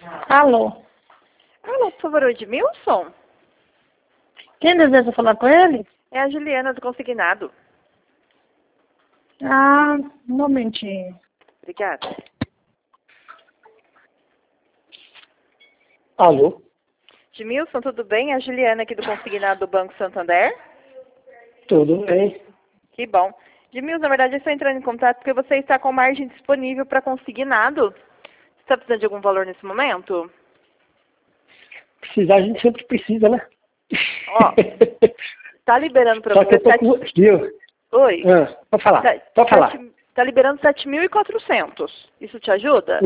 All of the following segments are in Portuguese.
Alô? Alô, por favor, Edmilson? Quem deseja falar com ele? É a Juliana do Consignado. Ah, um momentinho. Obrigada. Alô? Edmilson, tudo bem? É a Juliana aqui do Consignado do Banco Santander. Tudo bem? Que bom. Edmilson, na verdade, eu estou entrando em contato porque você está com margem disponível para consignado. Você está precisando de algum valor nesse momento? Precisar a gente sempre precisa, né? Ó, tá liberando para Só que você eu tô com... Viu? Oi? Pode falar. Pode falar. Tá liberando 7.400. Isso te ajuda?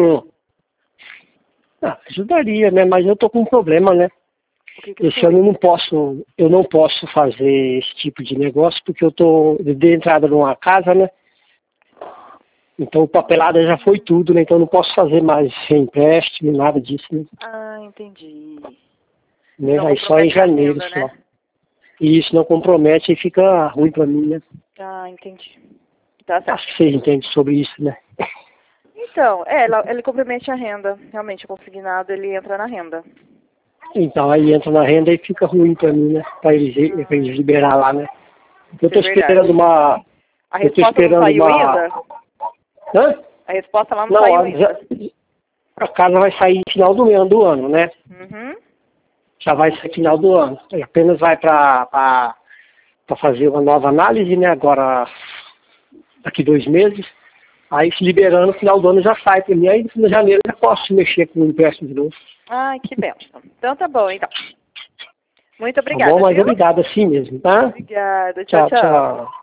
Ajudaria, né? Mas eu tô com um problema, né? Esse ano eu não posso fazer esse tipo de negócio porque eu dei entrada numa casa, né? Então papelada já foi tudo, né? Então eu não posso fazer mais empréstimo, nada disso, né? Ah, entendi. Né? Não aí só em janeiro, renda, só. né? E isso não compromete e fica ruim pra mim, né? Ah, entendi. Tá certo. Acho que vocês entendem sobre isso, né? Então, ele compromete a renda. Realmente, o consignado, ele entra na renda. Então, aí entra na renda e fica ruim pra mim, né? Pra eles liberar lá, né? Eu tô esperando uma... A resposta não saiu ainda? Hã? A resposta lá não saiu ainda? A casa vai sair no final do ano, né? Uhum. Já vai sair no final do ano. E apenas vai pra fazer uma nova análise, né? Agora, daqui 2 meses. Aí, se liberando, no final do ano já sai pra mim. Aí, no janeiro, eu já posso mexer com o empréstimo de novo. Ai, que bênção. Então, tá bom, então. Muito obrigada, Tá bom, mas viu? obrigado assim mesmo, tá? Obrigada. Tchau, tchau.